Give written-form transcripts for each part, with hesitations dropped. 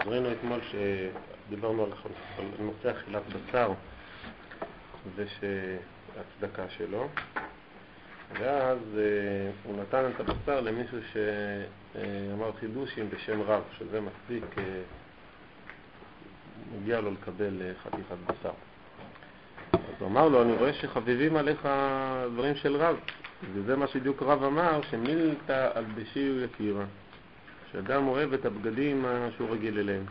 אז ראינו אתמול שדיברנו על נושא אכילת בשר ושהצדקה שלו, ואז הוא נתן את הבשר למישהו שאמר חידושים בשם רב, שזה מספיק, מגיע לו לקבל חתיכת בשר. אז הוא אמר לו, אני רואה שחביבים עליך דברים של רב, וזה מה שבדיוק רב אמר, שמילתא אלבשיהו יקירא, שאדם אוהב את הבגדים שהוא רגיל אליהם.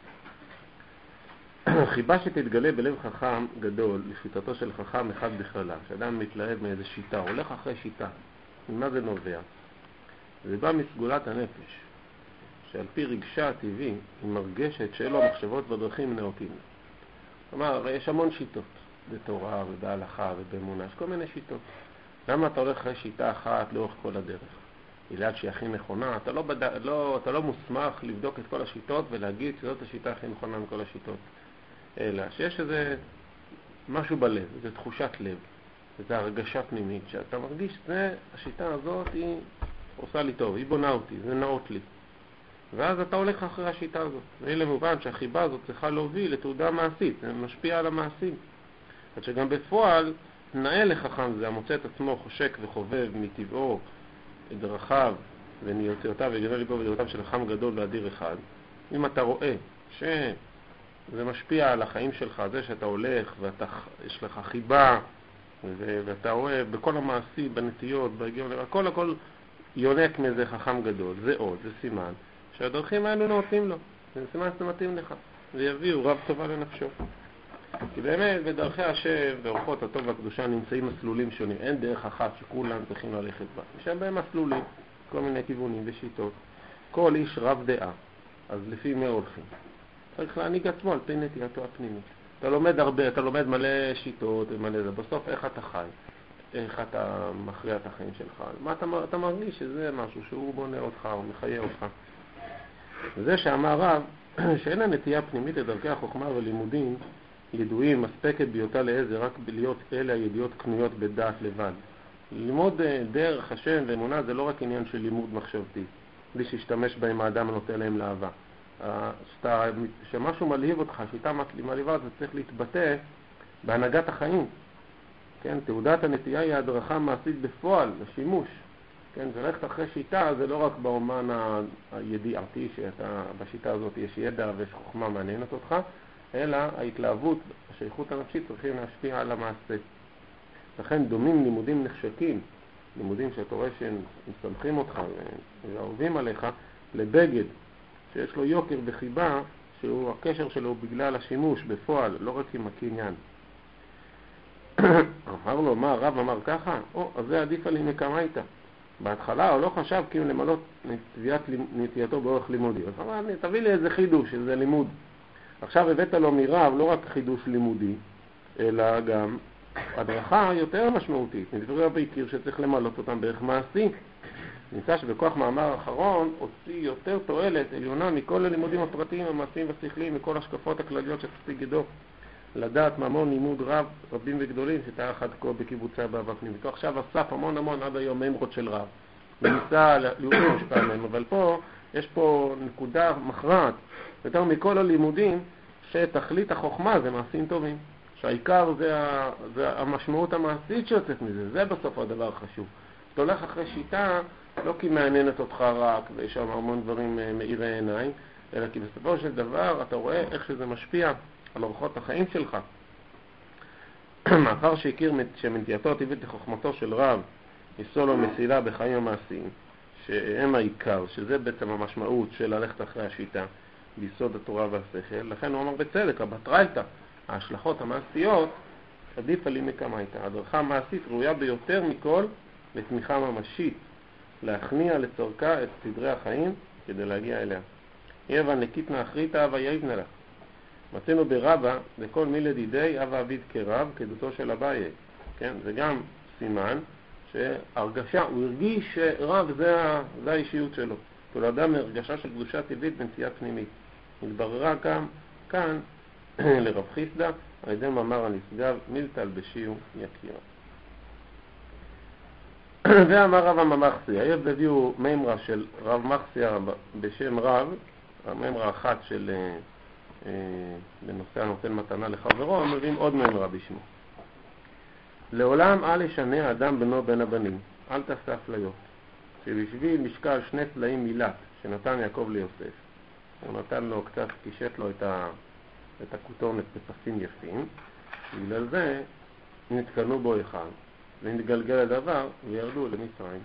חיבה שתתגלה בלב חכם גדול לשיטתו של חכם אחד בכללה, שאדם מתלהב מאיזה שיטה, הולך אחרי שיטה. ממה זה נובע? זה בא מסגולת הנפש, שעל פי רגשה הטבעי היא מרגשת שאלו המחשבות והדרכים נאותים. כלומר, יש המון שיטות, בתורה ובהלכה ובאמונה, יש כל מיני שיטות. למה אתה הולך אחרי שיטה אחת לאורך כל הדרך? ליד שהיא הכי נכונה, אתה לא מוסמך לבדוק את כל השיטות ולהגיד שזאת השיטה הכי נכונה מכל השיטות. אלא שיש איזה משהו בלב, איזו תחושת לב, איזו הרגשה פנימית, שאתה מרגיש שהשיטה הזאת היא עושה לי טוב, היא בונה אותי, זה נאות לי. ואז אתה הולך אחרי השיטה הזאת. ואין למובן שהחיבה הזאת צריכה להוביל לתעודה מעשית, זה משפיע על המעשים. עד שגם בפועל, תנאי לחכם זה המוצא את עצמו חושק וחובב מטבעו את דרכיו וניותיותיו וגדול ליבו ודעותיו של חכם גדול ואדיר אחד. אם אתה רואה שזה משפיע על החיים שלך, זה שאתה הולך ויש לך חיבה ואתה רואה בכל המעשי, בנטיות, בהגיון, הכל יונק מזה חכם גדול, זה עוד, זה סימן שהדרכים האלו נותנים לו, זה סימן שזה מתאים לך, ויביאו רב טובה לנפשו. כי באמת בדרכי השם ואורחות הטוב והקדושה נמצאים מסלולים שונים, אין דרך אחת שכולם צריכים ללכת בה, יש בהם מסלולים, כל מיני כיוונים ושיטות. כל איש רב דעה, אז לפי מה הולכים? צריך להנהיג עצמו על פי נטייתו הפנימית. אתה לומד הרבה, אתה לומד מלא שיטות ומלא זה, בסוף איך אתה חי? איך אתה מכריע את החיים שלך? מה אתה מרגיש שזה משהו שהוא בונה אותך או מחיה אותך? וזה שאמר רב שאין הנטייה פנימית לדרכי החוכמה ולימודים ידועים מספקת ביותה לעזר רק להיות אלה הידיעות קנויות בדעת לבד. ללמוד דרך השם ואמונה זה לא רק עניין של לימוד מחשבתי, בלי שישתמש בהם האדם הנוטה להם לאהבה. שמשהו מלהיב אותך, שיטה מלהיבה, זה צריך להתבטא בהנהגת החיים. כן, תעודת הנטייה היא הדרכה מעשית בפועל, לשימוש. כן, זה ללכת אחרי שיטה, זה לא רק באומן הידיעתי, שאתה בשיטה הזאת יש ידע ויש חוכמה מעניינת אותך, אלא ההתלהבות, השייכות הנפשית צריכים להשפיע על המעשה. לכן דומים לימודים נחשקים, לימודים שאתה רואה שהם מסמכים אותך ואהובים עליך, לבגד שיש לו יוקר וחיבה, שהוא הקשר שלו בגלל השימוש בפועל, לא רק עם הקניין. אמר לו, מה הרב אמר ככה? אז זה עדיף עלי מקמייתא. בהתחלה הוא לא חשב כאילו למלות נטייתו באורך לימודי. אז אמר, תביא לי איזה חידוש, איזה לימוד. עכשיו הבאת לו מרב לא רק חידוש לימודי, אלא גם הדרכה יותר משמעותית. מדברי רבי הכיר שצריך למלות אותם בערך מעשי. נמצא שבכוח מאמר האחרון הוציא יותר תועלת עליונה מכל הלימודים הפרטיים, המעשיים והשכליים, מכל השקפות הכלליות שתספיק ידו. לדעת ממון לימוד רבים וגדולים שתהיה אחד כה בקיבוצה באהבה פנימית. עכשיו אסף המון עד היום מימרות של רב. וניסה להיות משפע מהם, אבל פה יש פה נקודה מכרעת. יותר מכל הלימודים שתכלית החוכמה זה מעשים טובים. שהעיקר זה המשמעות המעשית שיוצאת מזה. זה בסוף הדבר החשוב. אתה הולך אחרי שיטה לא כי מעניינת אותך רק ויש שם המון דברים מאירי עיניים, אלא כי בסופו של דבר אתה רואה איך שזה משפיע על אורחות החיים שלך. מאחר שהכיר שמנטייתו הטבעית לחוכמתו של רב יסוד לו מסילה בחיים המעשיים, שהם העיקר, שזה בעצם המשמעות של ללכת אחרי השיטה ביסוד התורה והשכל, לכן הוא אמר בצדק, הבטרייתא, ההשלכות המעשיות, עדיף עלי מקמייתא. הדרכה המעשית ראויה ביותר מכל לתמיכה ממשית, להכניע לצורכה את סדרי החיים כדי להגיע אליה. יבן לקיטנה אחריתה אבא יבנה לך. מצאנו ברבא, לכל מילד ידי אבא עביד כרב, כדותו של אביי. כן, זה גם סימן שהרגשה, הוא הרגיש שרב זה האישיות שלו. כל אדם מהרגשה של קדושה טבעית בנטייה פנימית. התבררה כאן לרב חיסדא, על ידי מאמר הנשגב, מילתא אלבשיהו יקירא. ואמר רב המחסי, היות הביאו מימרה של רב מחסיה בשם רב, הממרה אחת של בנושא הנותן מתנה לחברו, הם מביאים עוד ממרה בשמו. לעולם אל ישנה האדם בנו בין הבנים, אל תעשה אפליות. שבשביל משקל 2 סלעים מילת שנתן יעקב ליוסף, הוא נתן לו קצת, קישט לו את הכותונת בפסים יפים, בגלל זה נתקנו בו אחד, ונתגלגל הדבר וירדו למצרים.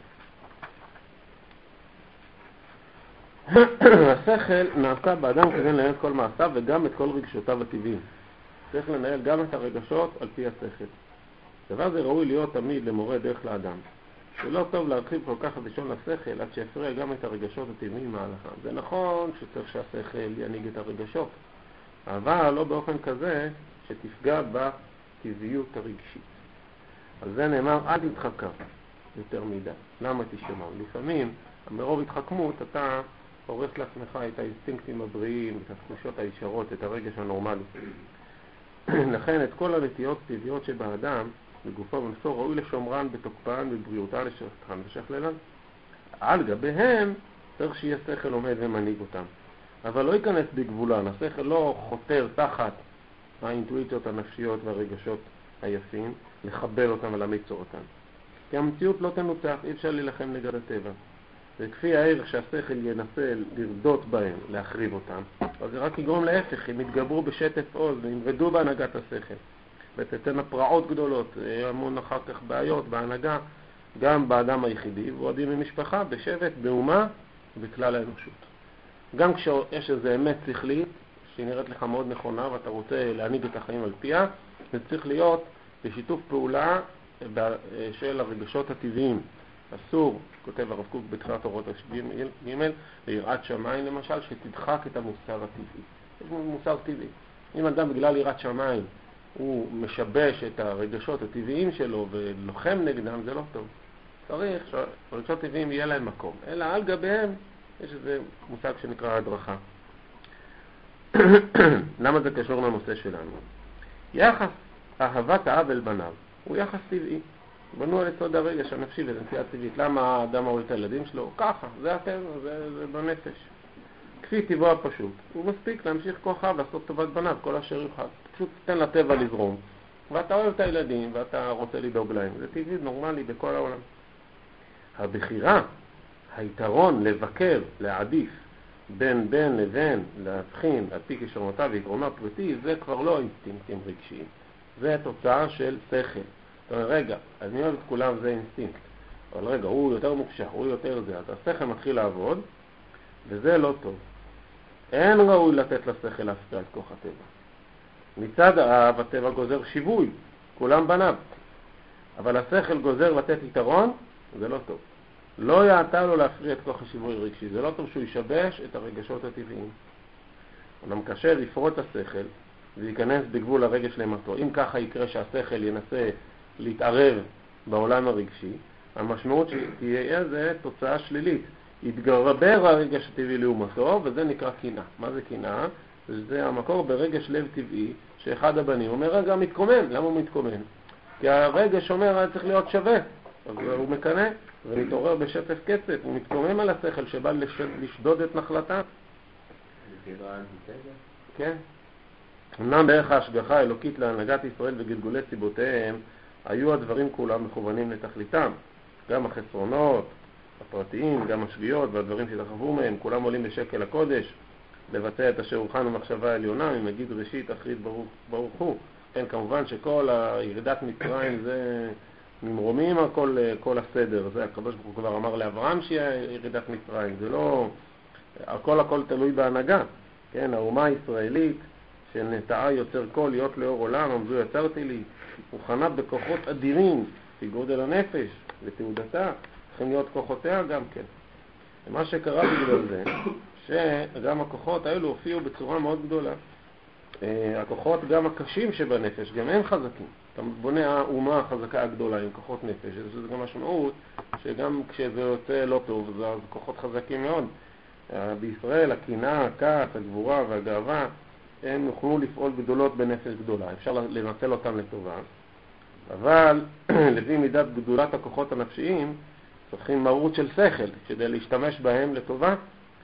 השכל נעשה באדם כדי לנהל את כל מעשיו וגם את כל רגשותיו הטבעיים. צריך לנהל גם את הרגשות על פי השכל. דבר זה ראוי להיות תמיד למורה דרך לאדם. זה לא טוב להרחיב כל כך את לשון השכל עד שיפריע גם את הרגשות הטבעיים מההלכה. זה נכון שצריך שהשכל ינהיג את הרגשות, אבל לא באופן כזה שתפגע בטבעיות הרגשית. על זה נאמר, אל תתחכם יותר מדי. למה תשמע? לפעמים, מרוב התחכמות, אתה הורס לעצמך את האינסטינקטים הבריאים, את התחושות הישרות, את הרגש הנורמלי. לכן, את כל הנטיות טבעיות שבאדם, בגופו ובנפשו, ראוי לשומרן בתוקפן ובבריאותן לשכתן ושכללן. על גביהם צריך שיהיה שכל עומד ומנהיג אותם. אבל לא ייכנס בגבולן. השכל לא חותר תחת האינטואיציות הנפשיות והרגשות היפים, לחבל אותם ולמיצור אותם. כי המציאות לא תנוצח, אי אפשר להילחם נגד הטבע. וכפי הערך שהשכל ינסה לרדות בהם, להחריב אותם, אז זה רק יגרום להפך, הם יתגברו בשטף עוז וימרדו בהנהגת השכל. ותתנה פרעות גדולות, המון אחר כך בעיות בהנהגה, גם באדם היחידי, ועודים במשפחה, בשבט, באומה, בכלל האנושות. גם כשיש איזו אמת שכלית, שהיא נראית לך מאוד נכונה, ואתה רוצה להנהיג את החיים על פיה, זה צריך להיות בשיתוף פעולה של הרגשות הטבעיים. אסור, כותב הרב קוק בתחילת אורות ג', ליראת שמיים למשל, שתדחק את המוסר הטבעי. יש מוסר טבעי. אם אדם בגלל יראת שמיים הוא משבש את הרגשות הטבעיים שלו ולוחם נגדם, זה לא טוב. צריך שהרגשות הטבעיים יהיה להם מקום. אלא על גביהם יש איזה מושג שנקרא הדרכה. למה זה קשור לנושא שלנו? יחס אהבת האב אל בניו הוא יחס טבעי. בנו על יסוד הרגש הנפשי ונטייה טבעית. למה האדם אוהב את הילדים שלו? ככה, זה הטבע, זה בנפש. כפי טבעו הפשוט. הוא מספיק להמשיך כוחיו לעשות טובת בניו, כל אשר יוכל. פשוט תן לטבע לזרום. ואתה אוהב את הילדים ואתה רוצה לדאוג להם. זה טבעי נורמלי בכל העולם. הבחירה, היתרון לבקר, להעדיף, בין לבין, להבחין, על פי כישרונותיו ועקרונות פרטי, זה כבר לא אינסטינקטים רגשיים. זה תוצאה של שכל. זאת אומרת, רגע, אני אוהב את כולם, זה אינסטינקט. אבל רגע, הוא יותר מוקשח, הוא יותר זה. אז השכל מתחיל לעבוד, וזה לא טוב. אין ראוי לתת לשכל להפריע את כוח הטבע. מצד האב, הטבע גוזר שיווי, כולם בניו. אבל השכל גוזר לתת יתרון, זה לא טוב. לא יעתה לו להפריע את כוח השיווי הרגשי. זה לא טוב שהוא ישבש את הרגשות הטבעיים. אדם קשה לפרוט השכל וייכנס בגבול הרגש למטו. אם ככה יקרה שהשכל ינסה להתערב בעולם הרגשי, המשמעות שתהיה זה תוצאה שלילית. יתגרבר הרגש הטבעי לעומתו, וזה נקרא קנאה. מה זה קנאה? זה המקור ברגש לב טבעי, שאחד הבנים אומר, רגע, מתקומם. למה הוא מתקומם? כי הרגש אומר, היה צריך להיות שווה. אז הוא מקנא ומתעורר בשטף קצת, הוא מתקומם על השכל שבא לשדוד את נחלתה. כן. אמנם בערך ההשגחה האלוקית להנהגת ישראל וגלגולי סיבותיהם, היו הדברים כולם מכוונים לתכליתם. גם החסרונות הפרטיים, גם השגיאות והדברים שתחוו מהם, כולם עולים בשקל הקודש, לבצע את אשר הוכנו מחשבה עליונה, ממגיד ראשית אחרית ברוך הוא. כן, כמובן שכל הירידת מצרים זה ממרומים כל הסדר. זה הקדוש ברוך הוא כבר אמר לאברהם שיהיה ירידת מצרים. זה לא, הכל תלוי בהנהגה. כן, האומה הישראלית שנטעה יוצר כל, להיות לאור עולם, עמדו יצרתי לי, מוכנה בכוחות אדירים, בגודל הנפש, לתעודתה, צריכים להיות כוחותיה גם כן. ומה שקרה בגלל זה, שגם הכוחות האלו הופיעו בצורה מאוד גדולה. הכוחות גם הקשים שבנפש, גם הם חזקים. אתה בונה האומה החזקה הגדולה עם כוחות נפש, זה גם משמעות שגם כשזה יוצא לא טוב, זה כוחות חזקים מאוד. בישראל הקנאה, הכעס, הגבורה והגאווה, הם יוכלו לפעול גדולות בנפש גדולה. אפשר לנצל אותם לטובה. אבל לפי מידת גדולת הכוחות הנפשיים, צריכים מהות של שכל כדי להשתמש בהם לטובה.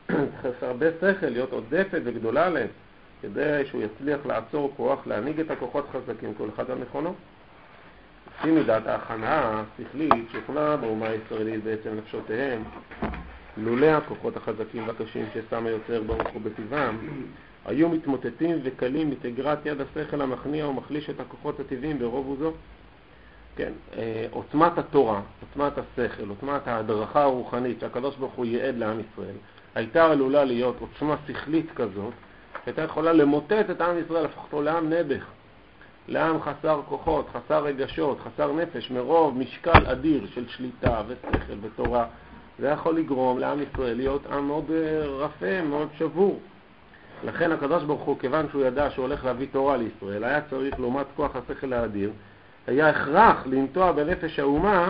צריך הרבה שכל, להיות עודפת וגדולה להם, כדי שהוא יצליח לעצור כוח, להנהיג את הכוחות חזקים, כל אחד על מכונו. לפי מידת ההכנה השכלית שוכנה באומה הישראלית בעצם נפשותיהם, לולא הכוחות החזקים והקשים ששם היוצר ברוך הוא בטבעם, היו מתמוטטים וקלים מתגרת יד השכל המכניע ומחליש את הכוחות הטבעיים ברוב וזו. כן, עוצמת התורה, עוצמת השכל, עוצמת ההדרכה הרוחנית שהקדוש ברוך הוא ייעד לעם ישראל, הייתה עלולה להיות עוצמה שכלית כזאת, הייתה יכולה למוטט את עם ישראל, הפך אותו לעם נבך, לעם חסר כוחות, חסר רגשות, חסר נפש, מרוב משקל אדיר של שליטה ושכל ותורה. זה יכול לגרום לעם ישראל להיות עם מאוד רפה, מאוד שבור. לכן הקדוש ברוך הוא, כיוון שהוא ידע שהוא הולך להביא תורה לישראל, היה צריך לעומת כוח השכל האדיר, היה הכרח לנטוע בנפש האומה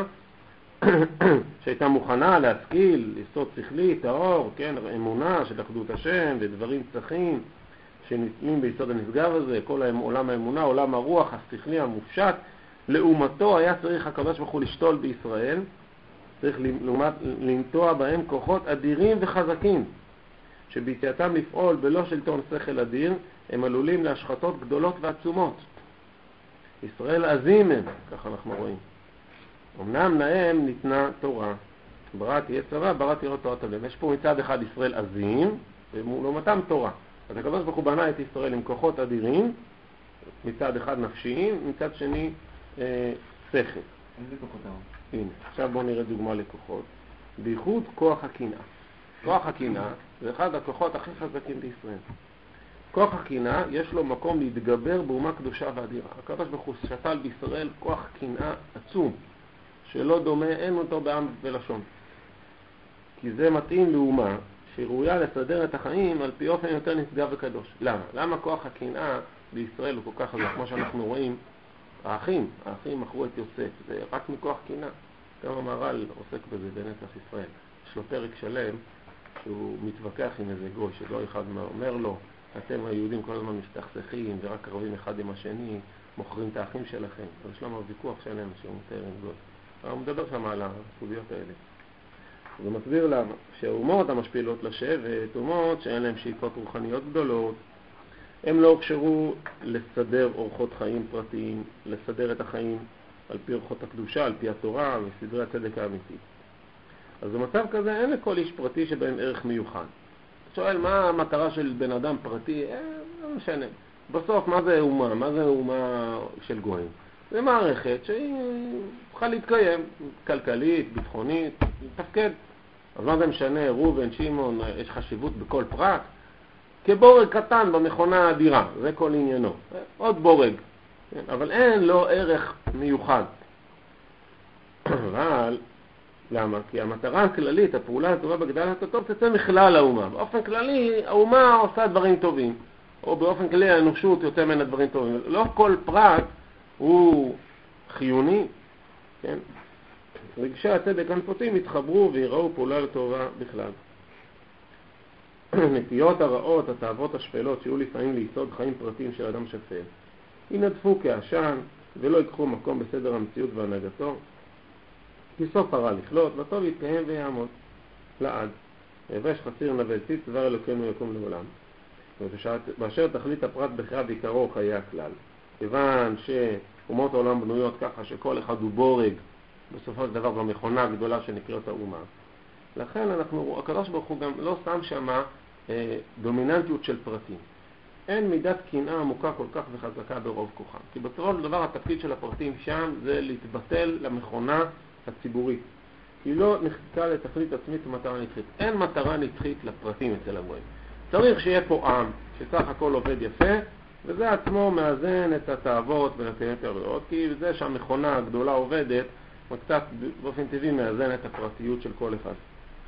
שהייתה מוכנה להשכיל, יסוד שכלי, טהור, כן, אמונה של אחדות השם ודברים צחים שנתלים ביסוד הנשגב הזה, כל עולם האמונה, עולם הרוח, השכלי המופשט. לעומתו היה צריך הקדוש ברוך הוא לשתול בישראל, צריך לנטוע בהם כוחות אדירים וחזקים, שביציאתם לפעול בלא שלטון שכל אדיר, הם עלולים להשחתות גדולות ועצומות. ישראל עזים הם, ככה אנחנו רואים. אמנם להם ניתנה תורה, בראת יצרה, בראת יראת תורת הלב. יש פה מצד אחד ישראל עזים, ולעומתם תורה. אז הקדוש ברוך הוא בנה את ישראל עם כוחות אדירים, מצד אחד נפשיים, מצד שני שכל. איזה כוחות היום? הנה, עכשיו בואו נראה דוגמה לכוחות. בייחוד כוח הקנאה. כוח הקנאה זה אחד הכוחות הכי חזקים בישראל. כוח הקנאה יש לו מקום להתגבר באומה קדושה ואדירה. הקדוש ברוך הוא שתל בישראל כוח קנאה עצום, שלא דומה, אין אותו בעם ולשון. כי זה מתאים לאומה שראויה לסדר את החיים על פי אופן יותר נשגב וקדוש. למה? למה כוח הקנאה בישראל הוא כל כך חזק? כמו שאנחנו רואים, האחים מכרו את יוסף, זה רק מכוח קנאה. גם המהר"ל עוסק בזה בנצח ישראל. יש לו פרק שלם שהוא מתווכח עם איזה גוי, שלא אחד אומר לו, אתם היהודים כל הזמן מסתכסכים ורק קרבים אחד עם השני, מוכרים את האחים שלכם. אז יש לנו ויכוח שלם שהוא מתאר עם גוי. הוא מדבר שם על הסוגיות האלה. הוא מסביר למה שהאומות המשפילות לשבט, אומות שאין להם שאיפות רוחניות גדולות, הם לא הוכשרו לסדר אורחות חיים פרטיים, לסדר את החיים על פי אורחות הקדושה, על פי התורה וסדרי הצדק האמיתי. אז במצב כזה אין לכל איש פרטי שבהם ערך מיוחד. שואל מה המטרה של בן אדם פרטי? לא משנה. בסוף מה זה אומה? מה זה אומה של גויים? זה מערכת שהיא צריכה להתקיים, כלכלית, ביטחונית, תפקד. אז מה זה משנה? רובן, שמעון, יש חשיבות בכל פרט? כבורג קטן במכונה האדירה, זה כל עניינו. עוד בורג, אבל אין לו ערך מיוחד. אבל למה? כי המטרה הכללית, הפעולה הטובה בגדלת הטוב, תצא מכלל האומה. באופן כללי, האומה עושה דברים טובים, או באופן כללי האנושות יוצא מן הדברים טובים. לא כל פרט הוא חיוני, כן? רגשי הצדק הנפוצים יתחברו ויראו פעולה לטובה בכלל. נטיות הרעות, התאוות השפלות, שיהיו לפעמים ליסוד חיים פרטיים של אדם שפל, ינדפו כעשן ולא יקחו מקום בסדר המציאות והנהגתו, כי סוף הרע לכלות, וטוב יתקיים ויעמוד לעד. יבש חסיר נבל ציץ, דבר אלוקינו יקום לעולם. באשר תכלית הפרט בחירה ועיקרו חיי הכלל. כיוון שאומות העולם בנויות ככה שכל אחד הוא בורג, בסופו של דבר במכונה הגדולה שנקראת האומה. לכן הקדוש ברוך הוא גם לא שם שמה דומיננטיות של פרטים. אין מידת קנאה עמוקה כל כך וחזקה ברוב כוחם. כי בסופו של דבר התפקיד של הפרטים שם זה להתבטל למכונה הציבורית. היא לא נחקה לתכלית עצמית ומטרה נצחית. אין מטרה נצחית לפרטים אצל הגויים. צריך שיהיה פה עם שסך הכל עובד יפה, וזה עצמו מאזן את התאוות ונתינת הרעות, כי זה שהמכונה הגדולה עובדת, קצת באופן טבעי מאזן את הפרטיות של כל אחד.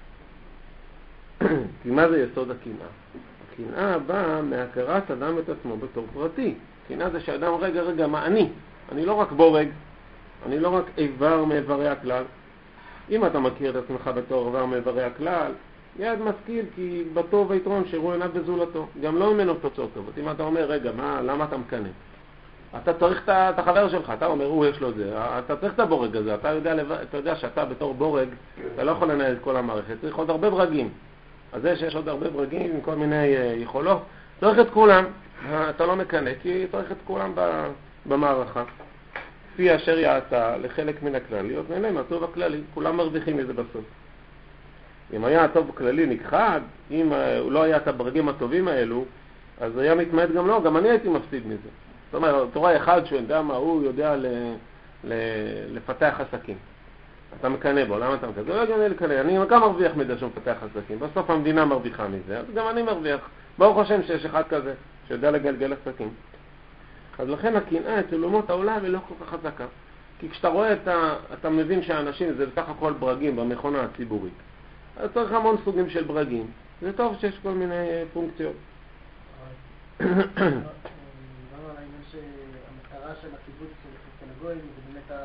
כי מה זה יסוד הקנאה? הקנאה באה מהכרת אדם את עצמו בתור פרטי. קנאה זה שאדם רגע, מה אני? אני לא רק בורג, אני לא רק איבר מאיברי הכלל. אם אתה מכיר את עצמך בתור איבר מאיברי הכלל, יד משכיל כי בטוב היתרון שרו עיניו בזולתו. גם לא ממנו תוצאות טובות. אם אתה אומר, רגע, למה אתה מקנא? אתה צריך את החבר שלך, אתה אומר, הוא יש לו זה, אתה צריך את הבורג הזה, אתה יודע שאתה בתור בורג, אתה לא יכול לנהל את כל המערכת, צריך עוד הרבה ברגים. אז זה שיש עוד הרבה ברגים עם כל מיני יכולות, צריך את כולם, אתה לא מקנה, כי צריך את כולם במערכה. לפי אשר יעשה לחלק מן הכלליות, נהנה מהטוב הכללי, כולם מרוויחים מזה בסוף. אם היה הטוב הכללי נכחד, אם הוא לא היה את הברגים הטובים האלו, אז היה מתמעט גם לא, גם אני הייתי מפסיד מזה. זאת אומרת, תורה אחד שהוא יודע מה, הוא יודע לפתח עסקים. אתה מקנה בו, למה אתה מקנה? זה לא הגיוני לקנה, אני גם מרוויח מזה שהוא מפתח עסקים, בסוף המדינה מרוויחה מזה, אז גם אני מרוויח. ברוך השם שיש אחד כזה, שיודע לגלגל עסקים. אז לכן הקנאה אצל אומות העולם היא לא כל כך חזקה. כי כשאתה רואה אתה מבין שהאנשים זה בסך הכל ברגים במכונה הציבורית. אז צריך המון סוגים של ברגים. זה טוב שיש כל מיני פונקציות. למה העניין שהמטרה של הקיבוץ של הגויים זה באמת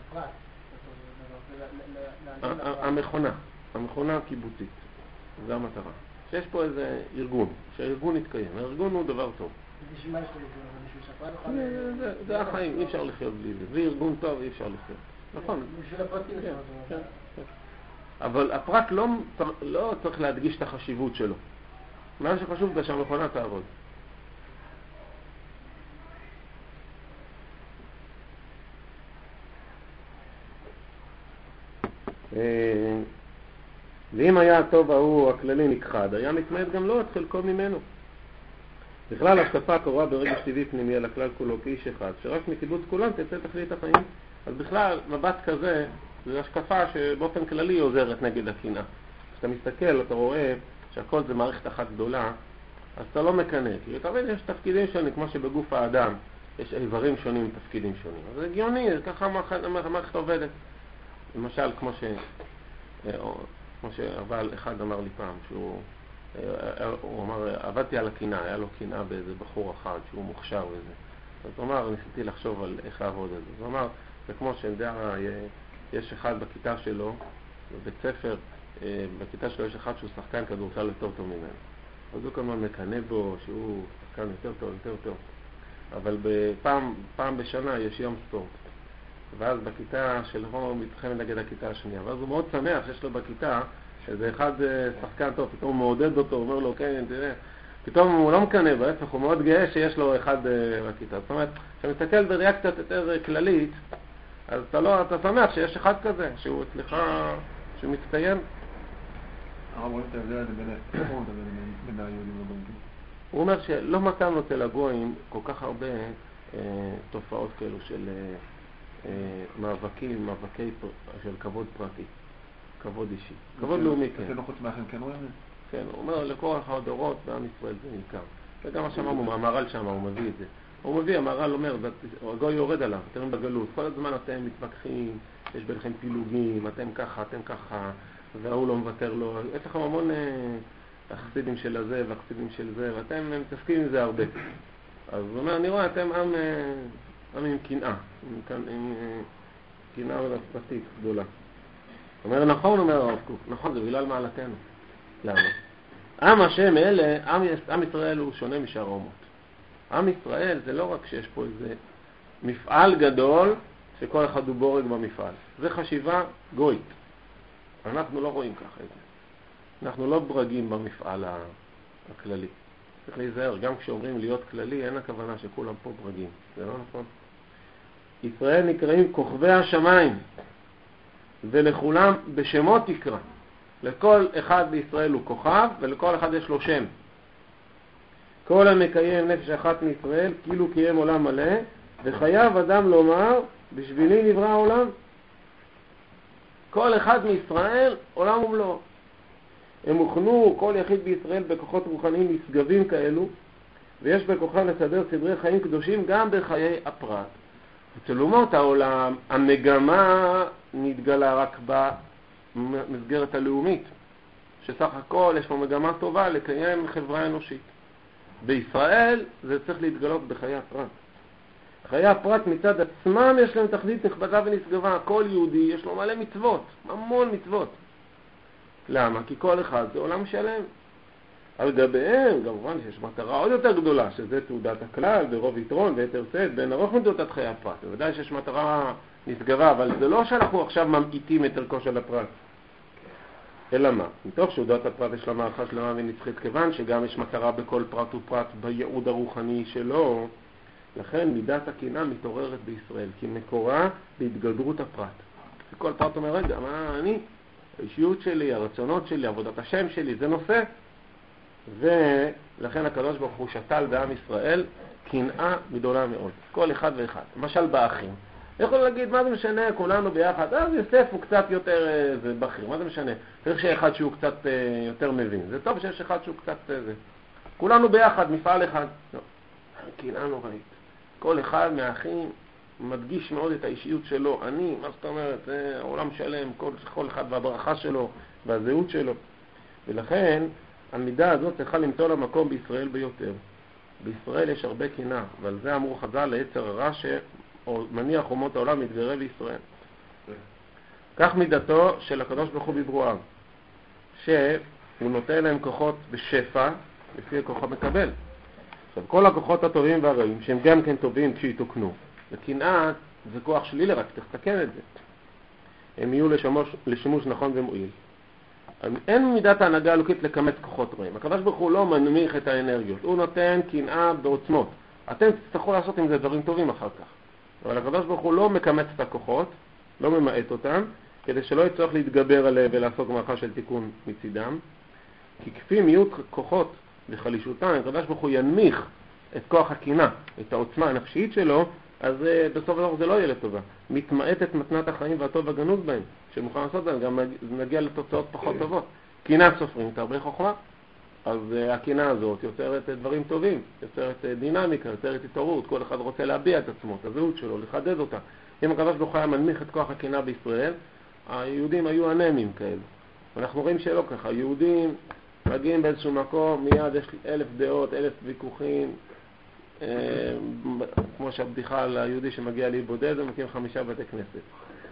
הפרט? המכונה הקיבוצית. זה המטרה. שיש פה איזה ארגון, שהארגון יתקיים. הארגון הוא דבר טוב. בשביל מה יש לארגון? זה החיים, אי אפשר לחיות בלי זה. בלי ארגון טוב אי אפשר לחיות. נכון. בשביל הפרטים. אבל הפרט לא צריך להדגיש את החשיבות שלו. מה שחשוב זה שהמכונה תעבוד. ואם היה הטוב ההוא הכללי נכחד, היה מתמעט גם לא את חלקו ממנו. בכלל השקפה קורה ברגש טבעי פנימי על הכלל כולו כאיש אחד, שרק מקיבוץ כולם תצא תכלית החיים. אז בכלל מבט כזה זו השקפה שבאופן כללי עוזרת נגד הקנאה. כשאתה מסתכל אתה רואה שהכל זה מערכת אחת גדולה, אז אתה לא מקנא, כי אתה מבין יש תפקידים שונים, כמו שבגוף האדם יש איברים שונים ותפקידים שונים. אז זה הגיוני, ככה המערכת עובדת. למשל כמו אבל אחד אמר לי פעם, הוא אמר, עבדתי על הקנאה, היה לו קנאה באיזה בחור אחד שהוא מוכשר וזה. אז הוא אמר, ניסיתי לחשוב על איך לעבוד על זה. הוא אמר, זה כמו שיודע, יש אחד בכיתה שלו, בבית ספר, בכיתה שלו יש אחד שהוא שחקן כדורסל יותר טוב ממנו. אז הוא כמובן מקנא בו שהוא שחקן יותר טוב. אבל פעם בשנה יש יום ספורט. ואז בכיתה שלו הוא מתחמד נגד הכיתה השנייה. ואז הוא מאוד שמח שיש לו בכיתה שזה אחד שחקן טוב, פתאום הוא מעודד אותו, הוא אומר לו, כן, תראה. פתאום הוא לא מקנא, בהפך הוא מאוד גאה שיש לו אחד בכיתה. זאת אומרת, כשאתה מסתכל בריאקציה יותר כללית, אז אתה שמח שיש אחד כזה, שהוא אצלך, שהוא מצטיין. הרב רואה את ההבדל הזה בין היהודים לבנקים. הוא אומר שלא מצאנו אצל הגויים כל כך הרבה תופעות כאלו של מאבקי של כבוד פרטי, כבוד אישי, כבוד לאומי, כן. אצלנו חוץ מאחים כן רואים? כן, הוא אומר לכל הדורות בעם ישראל זה ניכר. וגם השמם, המהר"ל שם, הוא מביא את זה. הוא מביא, המהר"ל אומר, הגוי יורד עליו, אתם בגלות, כל הזמן אתם מתווכחים, יש ביניכם פילוגים, אתם ככה, והוא לא מוותר לו, יש לכם המון החסידים של הזה והחסידים של זה, ואתם מתעסקים עם זה הרבה. אז הוא אומר, אני רואה, אתם עם קנאה, עם קנאה פרטית גדולה. הוא אומר, נכון, אומר הרב קוק, נכון, זה בגלל מעלתנו. למה? עם השם אלה, עם ישראל הוא שונה משאר האומות. עם ישראל זה לא רק שיש פה איזה מפעל גדול שכל אחד הוא בורג במפעל. זה חשיבה גוית. אנחנו לא רואים ככה את זה. אנחנו לא ברגים במפעל הכללי. צריך להיזהר, גם כשאומרים להיות כללי, אין הכוונה שכולם פה ברגים. זה לא נכון. ישראל נקראים כוכבי השמיים, ולכולם בשמות תקרא. לכל אחד בישראל הוא כוכב, ולכל אחד יש לו שם. כל המקיים נפש אחת מישראל, כאילו קיים עולם מלא, וחייב אדם לומר, בשבילי נברא העולם. כל אחד מישראל, עולם ומלואו. הם הוכנו, כל יחיד בישראל, בכוחות רוחניים נשגבים כאלו, ויש בכוחם לסדר סדרי חיים קדושים גם בחיי הפרט. אצל אומות העולם, המגמה נתגלה רק במסגרת הלאומית, שסך הכל יש פה מגמה טובה לקיים חברה אנושית. בישראל זה צריך להתגלות בחיי הפרט. חיי הפרט מצד עצמם יש להם תכלית נכבדה ונשגבה. כל יהודי יש לו מלא מצוות, המון מצוות. למה? כי כל אחד זה עולם שלם. על גביהם, כמובן שיש מטרה עוד יותר גדולה, שזה תעודת הכלל, ורוב יתרון, ויתר סד, בין ארוך מתעודת חיי הפרט. בוודאי שיש מטרה נשגבה, אבל זה לא שאנחנו עכשיו ממעיטים את ערכו של הפרט. אלא מה? מתוך שעודות הפרט יש לה מערכה שלמה ונצחית, כיוון שגם יש מטרה בכל פרט ופרט בייעוד הרוחני שלו, לכן מידת הקנאה מתעוררת בישראל, כי מקורה בהתגדרות הפרט. וכל פרט אומר, רגע, מה אני? האישיות שלי, הרצונות שלי, עבודת השם שלי, זה נושא. ולכן הקדוש ברוך הוא שתל בעם ישראל קנאה גדולה מאוד, כל אחד ואחד. למשל באחים. יכול להגיד, מה זה משנה, כולנו ביחד, אז יוסף הוא קצת יותר בכיר, מה זה משנה? צריך שאחד שהוא קצת יותר מבין. זה טוב שיש אחד שהוא קצת זה. כולנו ביחד, מפעל אחד. לא, קנאה נוראית. כל אחד מהאחים מדגיש מאוד את האישיות שלו. אני, מה זאת אומרת, זה העולם שלם, כל אחד והברכה שלו והזהות שלו. ולכן המידה הזאת צריכה למצוא לה מקום בישראל ביותר. בישראל יש הרבה קנאה, ועל זה אמרו חז"ל ליצר הרע שמניח אומות העולם מתגרה בישראל. כך מידתו של הקדוש ברוך הוא בברואיו, שהוא נותן להם כוחות בשפע לפי הכוח המקבל. עכשיו, כל הכוחות הטובים והרעים, שהם גם כן טובים כשיתוקנו, וקנאה זה כוח שלילי, רק צריך לתקן את זה. הם יהיו לשימוש נכון ומועיל. אין מידת ההנהגה האלוקית לכמת כוחות רעים. הקדוש ברוך הוא לא מנמיך את האנרגיות, הוא נותן קנאה בעוצמות. אתם תצטרכו לעשות עם זה דברים טובים אחר כך. אבל הקדוש ברוך הוא לא מקמת את הכוחות, לא ממעט אותם, כדי שלא יצטרך להתגבר עליהם ולעשות מערכה של תיקון מצידם. כי כפי מיעוט כוחות וחלישותם, הקדוש ברוך הוא ינמיך את כוח הקנאה, את העוצמה הנפשית שלו, אז בסוף הדבר זה לא יהיה לטובה. מתמעט את מתנת החיים והטוב הגנוז בהם, שמוכן לעשות בהם, גם נגיע לתוצאות פחות טובות. קנאה סופרים, תרבה חוכמה, אז הקנאה הזאת יוצרת דברים טובים, יוצרת דינמיקה, יוצרת התעוררות, כל אחד רוצה להביע את עצמו, את הזהות שלו, לחדד אותה. אם הקדוש ברוך הוא היה מנמיך את כוח הקנאה בישראל, היהודים היו אנמים כאלה. אנחנו רואים שלא ככה, היהודים מגיעים באיזשהו מקום, מיד יש 1,000 דעות, 1,000 ויכוחים, כמו שהבדיחה על היהודי שמגיע להיבודד, הוא מקים 5 בתי כנסת.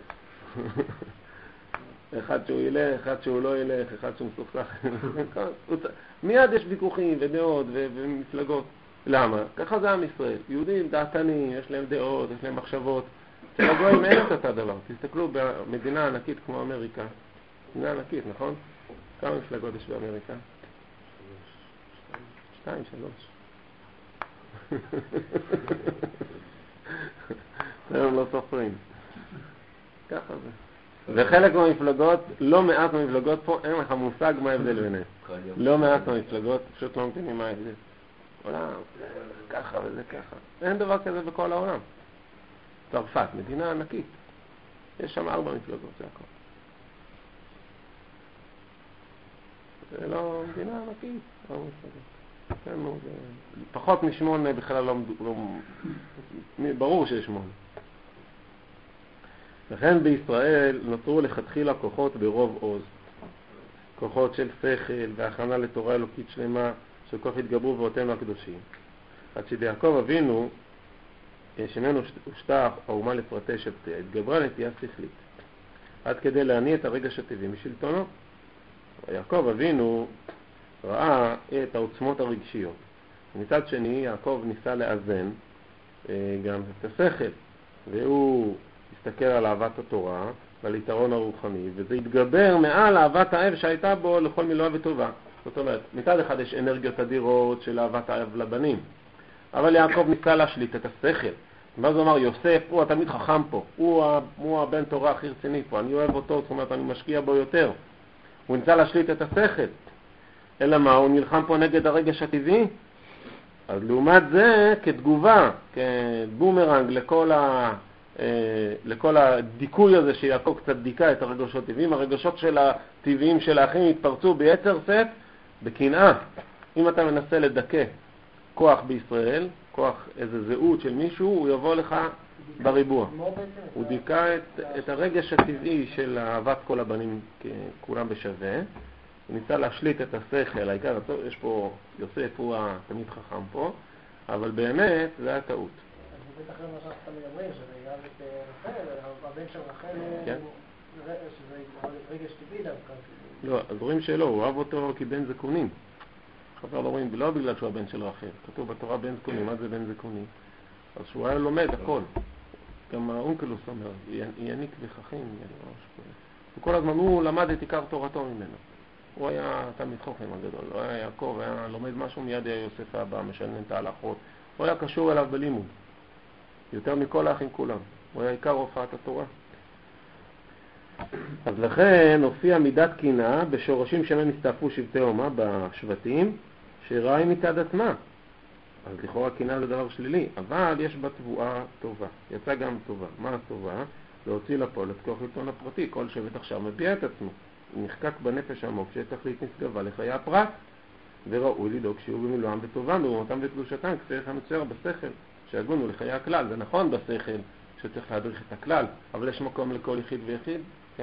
אחד שהוא ילך, אחד שהוא לא ילך, אחד שהוא מסוכסך. מיד יש ויכוחים ודעות ומפלגות. למה? ככה זה עם ישראל. יהודים דעתנים, יש להם דעות, יש להם מחשבות. אצל הגויים אין את אותו דבר. תסתכלו במדינה ענקית כמו אמריקה. מדינה ענקית, נכון? כמה מפלגות יש באמריקה? 2, 3. הם לא סופרים. ככה זה. וחלק מהמפלגות, לא מעט מהמפלגות פה, אין לך מושג מה ההבדל ביניהם. לא מעט מהמפלגות, פשוט לא מבינים מה ההבדל. עולם, ככה וזה ככה. אין דבר כזה בכל העולם. צרפת, מדינה ענקית. יש שם 4 מפלגות, זה הכל. זה לא מדינה ענקית, לא מפלגות. פחות מ8 בכלל לא... ברור שיש 8. לכן בישראל נותרו לכתחילה כוחות ברוב עוז. כוחות של שכל והכנה לתורה אלוקית שלמה, שכוח התגברו ואותנו הקדושים. עד שביעקב אבינו, שמנו ושטח האומה לפרטי שבטי, התגברה נטייה שכלית. עד כדי להניע את הרגש הטבעי משלטונו. יעקב אבינו ראה את העוצמות הרגשיות. מצד שני, יעקב ניסה לאזן גם את השכל, והוא הסתכל על אהבת התורה ועל יתרון הרוחני, וזה התגבר מעל אהבת האב שהייתה בו לכל מילואה וטובה. זאת אומרת, מצד אחד יש אנרגיות אדירות של אהבת האב לבנים, אבל יעקב ניסה להשליט את השכל. ואז הוא אמר, יוסף הוא התלמיד חכם פה, הוא הבן תורה הכי רציני פה, אני אוהב אותו, זאת אומרת, אני משקיע בו יותר. הוא ניסה להשליט את השכל. אלא מה? הוא נלחם פה נגד הרגש הטבעי. אז לעומת זה, כתגובה, כבומרנג לכל הדיכוי הזה שיעקב קצת דיקה את הרגשות הטבעיים, הרגשות של הטבעיים של האחים התפרצו ביצר שאת, בקנאה. אם אתה מנסה לדכא כוח בישראל, כוח איזה זהות של מישהו, הוא יבוא לך בריבוע. הוא דיקה את הרגש הטבעי של אהבת כל הבנים כולם בשווה. הוא ניסה להשליט את השכל, העיקר, יש פה, יוסף הוא התלמיד חכם פה, אבל באמת זה היה טעות. אז בטח למה שאתם מדברים, שזה יגב את רחל, הבן של רחל, שזה רגש טבעי דווקא. לא, אז רואים שלא, הוא אהב אותו כבן זקונים. חז"ל אומרים, לא בגלל שהוא הבן של רחל, כתוב בתורה בן זקונים, מה זה בן זקונים? אז שהוא היה לומד הכל. גם האונקלוס אומר, יניק וחכים, וכל הזמן הוא למד את עיקר תורתו ממנו. הוא היה תלמיד חוכם הגדול, הוא היה יעקב, היה לומד משהו, מיד היה יוסף הבא, משלם את ההלכות. הוא היה קשור אליו בלימוד, יותר מכל האחים כולם. הוא היה עיקר הופעת התורה. אז לכן הופיע מידת קינה בשורשים שמהם הסתעפו שבטי אומה בשבטים, שראה היא מצד עצמה. אז לכאורה קינה זה דבר שלילי, אבל יש בה תבואה טובה. יצא גם טובה. מה הטובה? להוציא לפועל את כוח שלטון הפרטי. כל שבט עכשיו מביע את עצמו. הוא נחקק בנפש עמוק שיש תכלית נשגבה לחיי הפרט, וראוי לדאוג שיהיו במילואם בטובם, ברומתם וקדושתם, כפי המצויר בשכל, שיגונו לחיי הכלל. זה נכון בשכל שצריך להדריך את הכלל, אבל יש מקום לכל יחיד ויחיד, כן?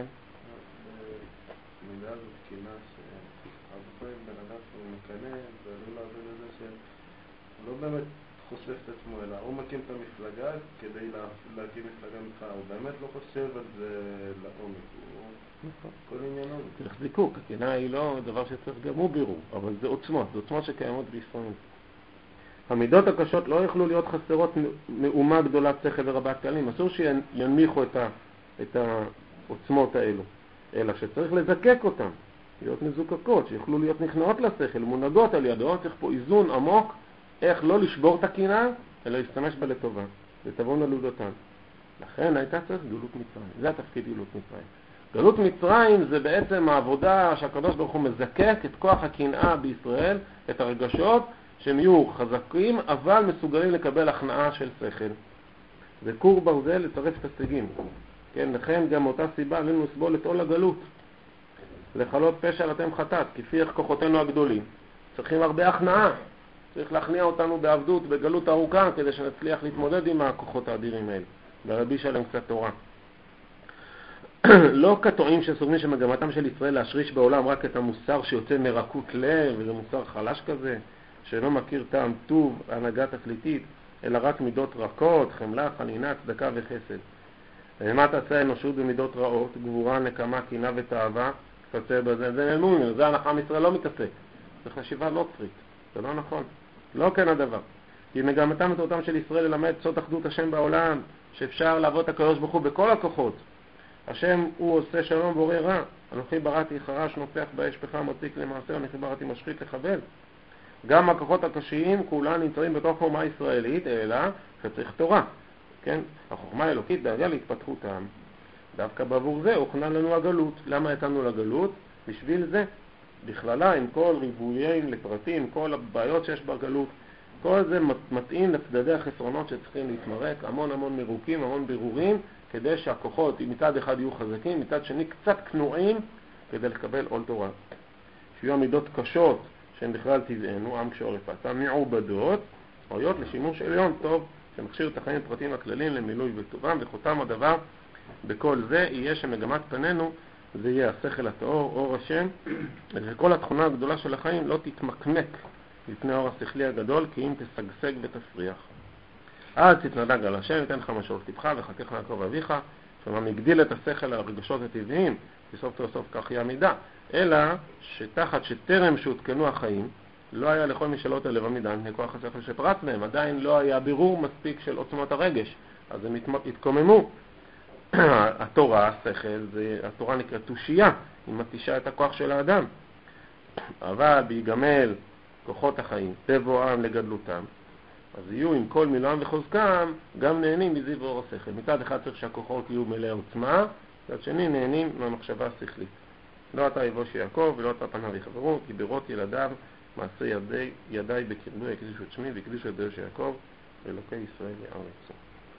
מידה הזאת קינה שהרבה פעמים בן אדם שהוא מקנה, זה עלול להביא לזה שהוא לא באמת חושף את עצמו, אלא הוא מקים את המפלגה כדי להקים מפלגה ממך, הוא באמת לא חושב על זה לעומק, הוא כל עניינו. צריך זיקוק, הקינה היא לא דבר שצריך גם הוא בירור, אבל זה עוצמות, זה עוצמות שקיימות בישראל. המידות הקשות לא יוכלו להיות חסרות מאומה גדולת שכל ורבת כלים, אסור שינמיכו את העוצמות האלו, אלא שצריך לזקק אותם, להיות מזוקקות, שיוכלו להיות נכנעות לשכל, מונהגות על ידו. צריך פה איזון עמוק, איך לא לשבור את הקינה, אלא להשתמש בה לטובה, לתבון ללודותן. לכן הייתה צריך גלות מצרים, זה התפקיד גלות מצרים. גלות מצרים זה בעצם העבודה שהקדוש ברוך הוא מזקק את כוח הקנאה בישראל, את הרגשות שהם יהיו חזקים, אבל מסוגלים לקבל הכנעה של שכל. זה קור ברזל לצרף את הסגים. כן, לכן גם אותה סיבה עלינו לסבול את עול הגלות. לחלות פשע אתם חטאת, כפי איך כוחותינו הגדולים. צריכים הרבה הכנעה. צריך להכניע אותנו בעבדות, בגלות ארוכה, כדי שנצליח להתמודד עם הכוחות האדירים האלה. ולהלביש עליהם קצת תורה. לא כטועים שסוברים שמגמתם של ישראל להשריש בעולם רק את המוסר שיוצא מרקות לב, וזה מוסר חלש כזה, שלא מכיר טעם טוב, הנהגה תכליתית, אלא רק מידות רכות, חמלה, חנינה, צדקה וחסד. ומה תעשה האנושות במידות רעות, גבורה, נקמה, קינה ותאווה, תפצה בזה, זה נעלמו, זה הנחה מישראל לא מתעסק. זה חשיבה לא צריק, זה לא נכון. לא כן הדבר. כי מגמתם ותורתם של ישראל ללמד סוד אחדות השם בעולם, שאפשר לעבוד את הקדוש ברוך הוא בכל הכוחות. השם הוא עושה שלום בורא רע. אנוכי בראתי חרש נופח באש פחם מציק למעשה, אנוכי בראתי משחית לחבל. גם הכוחות הקשיים כולם נמצאים בתוך חוכמה ישראלית, אלא שצריך תורה. כן? החוכמה האלוקית דאגה להתפתחות העם. דווקא בעבור זה הוכנה לנו הגלות. למה יצאנו לגלות? בשביל זה. בכללה, עם כל ריבויים לפרטים, כל הבעיות שיש בגלות, כל זה מתאים לצדדי החסרונות שצריכים להתמרק, המון מירוקים, המון בירורים, כדי שהכוחות מצד אחד יהיו חזקים, מצד שני קצת כנועים, כדי לקבל עול תורה. שיהיו עמידות קשות שהן בכלל טבענו, עם כשעורף עשה, מעובדות, ראויות לשימוש עליון טוב, שמכשיר את החיים הפרטיים הכלליים למילוי וטובם, וחותם הדבר בכל זה יהיה שמגמת פנינו, זה יהיה השכל הטהור, אור השם, וכל התכונה הגדולה של החיים לא תתמקמק לפני אור השכלי הגדול, כי אם תשגשג ותפריח. אז תתנדג על השם, ייתן לך משול תבך וחכך לעקוב אביך, שמה מגדיל את השכל על הרגשות הטבעיים, כי סוף סוף כך יהיה המידה, אלא שתחת שטרם שהותקנו החיים, לא היה לכל מי שלא תלב המידה, מפני כוח השכל שפרץ להם, עדיין לא היה בירור מספיק של עוצמות הרגש, אז הם התקוממו. התורה, השכל, התורה נקראת תושייה, היא מתישה את הכוח של האדם. אבל ביגמל כוחות החיים, בבואם לגדלותם, אז יהיו עם כל מילואם וחוזקם, גם נהנים מזיו ואור השכל. מצד אחד צריך שהכוחות יהיו מלאי עוצמה, מצד שני נהנים מהמחשבה השכלית. לא אתה יבוש יעקב ולא אתה פניו יחברו, כי ברות ילדיו מעשה ידיי בקרבו יקדישו את שמי ויקדישו את דרך של יעקב ואלוקי ישראל יארצו.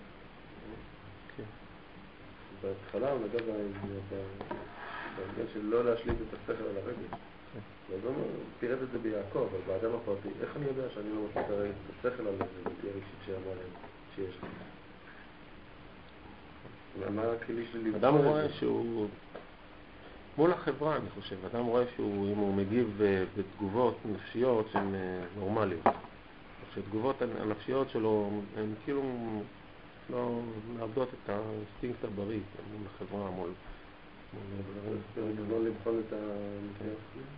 בהתחלה הוא נגע בעניין של לא להשליט את השכל על הרגש. הוא פירט את זה ביעקב, אבל באדם הפרטי, איך אני יודע שאני לא משליט את השכל על איזה נטייה רגשית שאמרה להם שיש לי? מה הכלי שלי? אדם רואה שהוא מול החברה, אני חושב. אדם רואה שהוא, אם הוא מגיב בתגובות נפשיות שהן נורמליות. שתגובות הנפשיות שלו הן כאילו לא מאבדות את האינסטינקט הבריא מול החברה, מול לא לבחון את הנטייה.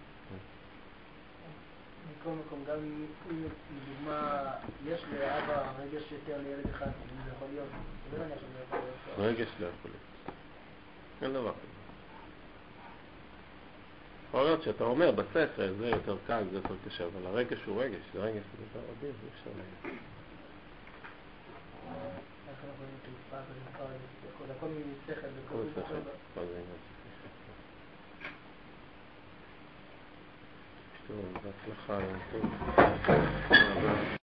מכל מקום, גם אם לדוגמה יש לאבא רגש יותר לילד אחד, אם זה יכול להיות, זה לא נראה שזה יכול להיות. רגש לא יכול להיות. אין דבר כזה. יכול להיות שאתה אומר בספר זה יותר קל, זה יותר קשה, אבל הרגש הוא רגש, זה רגש, זה יותר רגיל, זה אפשר להגיד. איך אנחנו נתפס ולמכר, הכל משכל, הכל שכל, הכל זה עניין שכל. טוב, בהצלחה, טוב.